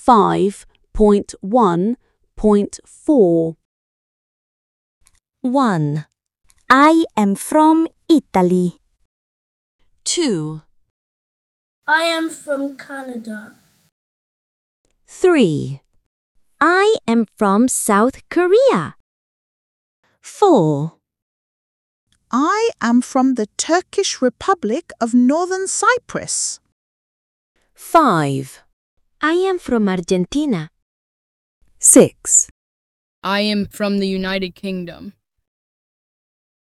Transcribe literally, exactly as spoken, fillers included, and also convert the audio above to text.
five point one point four. one. I am from Italy. two. I am from Canada. three. I am from South Korea. four. I am from the Turkish Republic of Northern Cyprus. five. I am from Argentina. six. I am from the United Kingdom.